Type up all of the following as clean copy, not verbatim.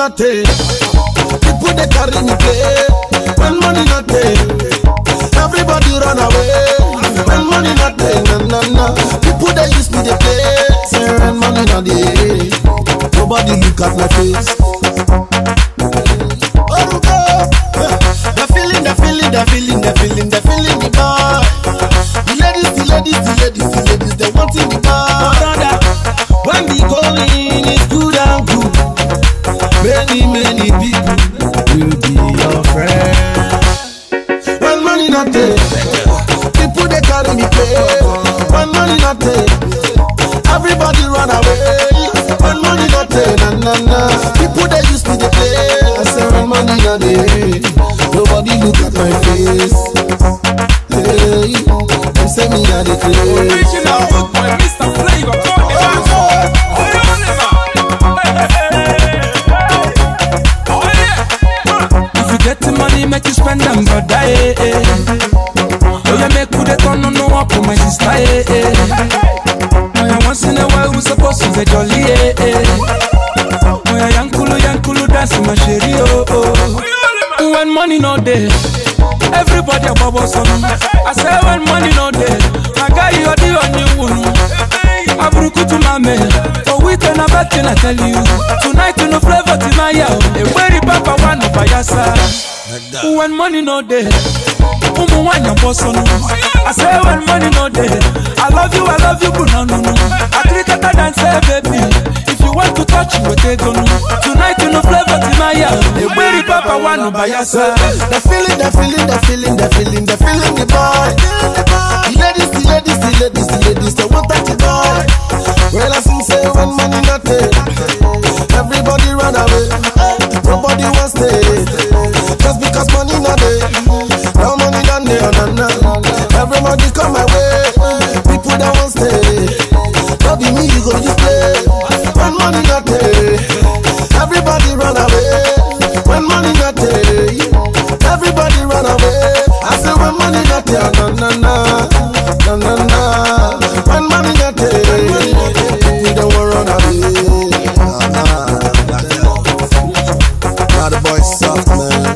not there, people they carry me play. When money not there, everybody run away. When money not there, na. People they use me they play. Say when money not there, nobody look at my face. The feeling the boy. The ladies, they wanting the boy. Brother, when the going is good and good, many people will be your friend. When money not there, people they carry me play. When money not there, everybody run away. When money not there, na. People they use me to play. I say when money not there, nobody look at my face. Hey, them say me a the crazy. Original book by Mr. Flavor. If you get the money, make you spend them, brother. Oh, you make good at on no up for my sister. Once in a while, we supposed to be jolly. Oh, yeah, Yankulu, that's my sherry. When money no day, everybody a bubble son. I say when money no day, I got you the only one. I broke to my man. For weekend I bet I tell you. Tonight you no flavor to my yao. A very papa one of Bayasa. When money no day, one boss on. I say when money no day, I love you, but no. I cricket and say baby, if you want to touch you, take on. Tonight you no flavor to my yao. A very papa one of Bayasa. The feeling, the boy. The ladies, they want that boy. Well, I sing say when money not there, everybody run away. Nobody wants to stay. Just because money not there, no money not there, na. Everybody come my way. People that want to stay. Don't be me, you go just play. When money not there, everybody run away. When money not there, everybody run away. I say when money not there, na. When money not there, we don't want run away. Now the boy soft, man.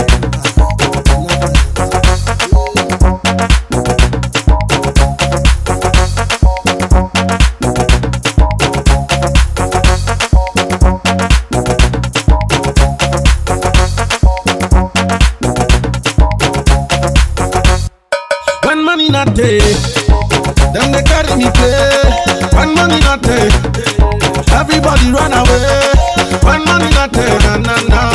When money not there, them they carry me play. When money not there, everybody run away. When money not there, na.